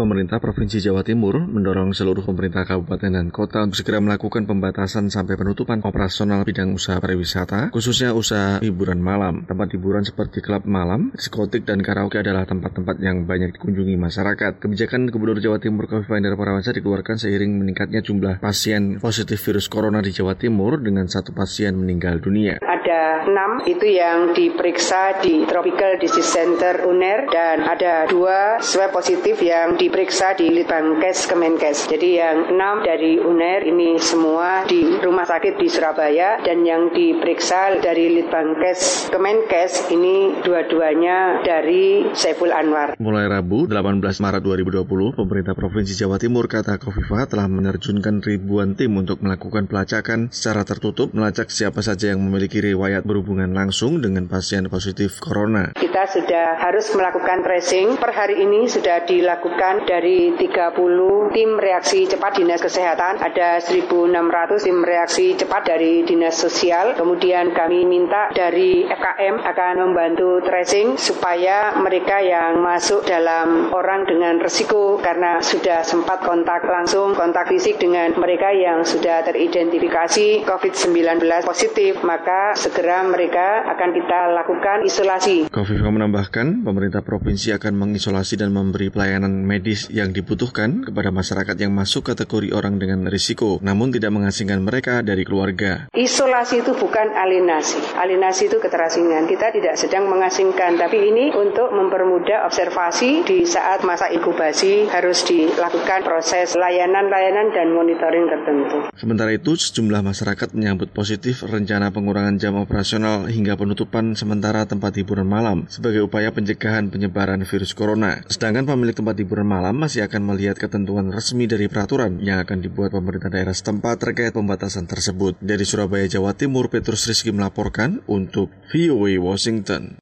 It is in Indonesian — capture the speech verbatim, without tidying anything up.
Pemerintah Provinsi Jawa Timur mendorong seluruh pemerintah kabupaten dan kota untuk segera melakukan pembatasan sampai penutupan operasional bidang usaha pariwisata, khususnya usaha hiburan malam. Tempat hiburan seperti klub malam, diskotik, dan karaoke adalah tempat-tempat yang banyak dikunjungi masyarakat. Kebijakan Gubernur Jawa Timur Khofifah Indar Parawansa dikeluarkan seiring meningkatnya jumlah pasien positif virus corona di Jawa Timur dengan satu pasien meninggal dunia. Ada enam itu yang diperiksa di Tropical Disease Center U N E R dan ada dua swab positif yang diperiksa di Litbangkes Kemenkes. Jadi yang enam dari U N E R ini semua di rumah sakit di Surabaya dan yang diperiksa dari Litbangkes Kemenkes ini dua-duanya dari Saiful Anwar. Mulai Rabu delapan belas Maret dua ribu dua puluh, pemerintah Provinsi Jawa Timur, kata Khofifah, telah menerjunkan ribuan tim untuk melakukan pelacakan secara tertutup, melacak siapa saja yang memiliki riwayat berhubungan langsung dengan pasien positif corona. Kita sudah harus melakukan tracing. Per hari ini sudah dilakukan dari tiga puluh tim reaksi cepat Dinas Kesehatan, ada seribu enam ratus tim reaksi cepat dari Dinas Sosial. Kemudian kami minta dari F K M akan membantu tracing supaya mereka yang masuk dalam orang dengan risiko karena sudah sempat kontak langsung, kontak fisik dengan mereka yang sudah teridentifikasi covid sembilan belas positif, maka segera mereka akan kita lakukan isolasi. Khofifah menambahkan, pemerintah provinsi akan mengisolasi dan memberi pelayanan medis yang dibutuhkan kepada masyarakat yang masuk kategori orang dengan risiko, namun tidak mengasingkan mereka dari keluarga. Isolasi itu bukan alienasi. Alienasi itu keterasingan. Kita tidak sedang mengasingkan, tapi ini untuk mempermudah observasi di saat masa inkubasi harus dilakukan proses layanan-layanan dan monitoring tertentu. Sementara itu, sejumlah masyarakat menyambut positif rencana pengurangan jam operasional hingga penutupan sementara tempat hiburan malam sebagai upaya pencegahan penyebaran virus corona. Sedangkan pemilik tempat hiburan malam masih akan melihat ketentuan resmi dari peraturan yang akan dibuat pemerintah daerah setempat terkait pembatasan tersebut. Dari Surabaya, Jawa Timur, Petrus Rizky melaporkan untuk V O A Washington.